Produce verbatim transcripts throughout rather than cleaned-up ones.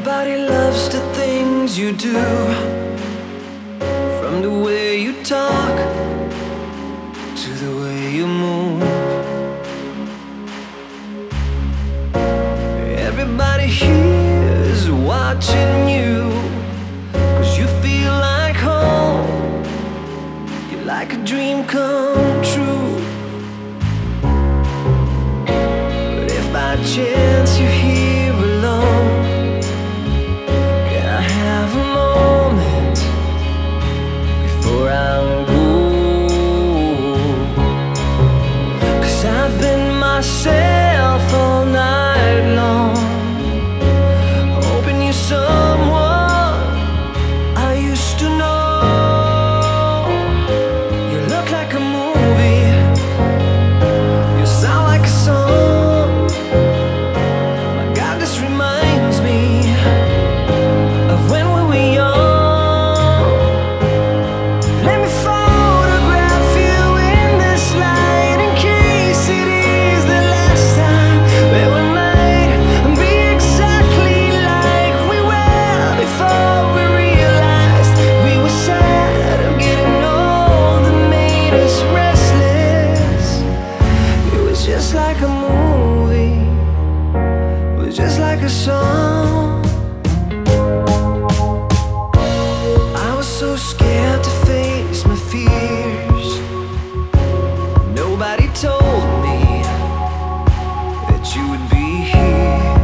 Everybody loves the things you do, from the way you talk to the way you move. Everybody here is watching you, 'cause you feel like home. You're like a dream come true. But if by chance you're here alone, can I have a moment before I'm gone? 'Cause I've been myself all night long, hoping you're someone I used to know. You look like a movie, you sound like a song. My God, this reminds me of when we were young. Let me photograph you in this light, in case it is the last time that we might be exactly like we were before we realized we were sad of getting old that made us restless. It was just like a movie, it was just like a song. I was so scared to face my fears. Nobody told me that you would be here.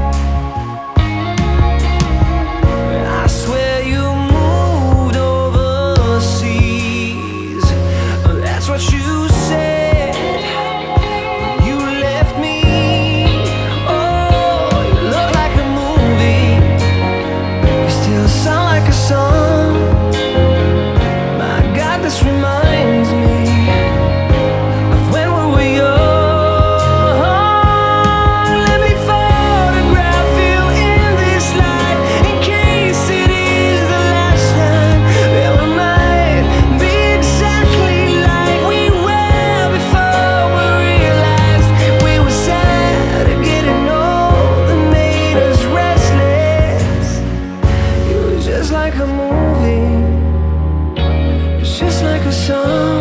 I swear you moved overseas. That's what you said when you left me. Oh, you look like a movie, you still sound like a song. My God, this reminds me of when we were young. Let me photograph you in this light, in case it is the last time that we might be exactly like we were before we realized we were sad of getting old and made us restless. It was just like a movie, it's just like a song.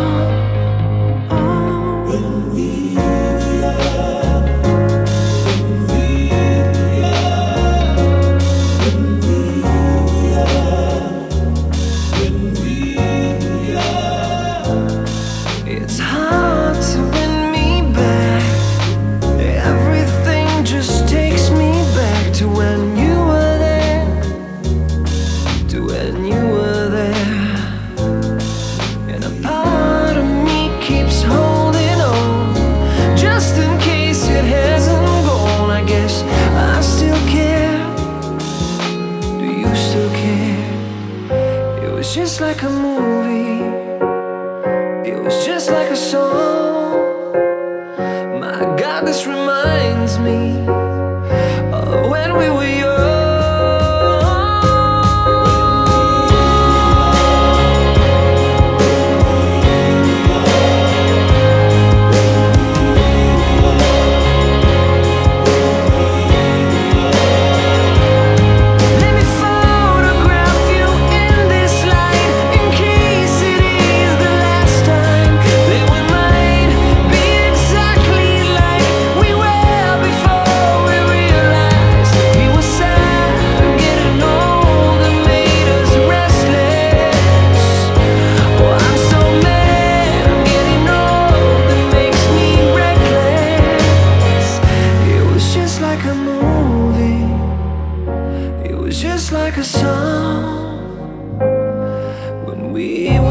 It's hard to win me back. Everything just takes me back to when you were there, to when you were there. And a part of me keeps holding on, just in case it hasn't gone. I guess I still care. Do you still care? It was just like a movie, it was just like a song. My God, this reminds me of when we were young. Let me photograph you in this light, in case it is the last time that we might be exactly like we were before we realized we were sad of getting old and made us restless. Oh, I'm so mad of getting old, it makes me reckless. It was just like a movie, it was just like a song when we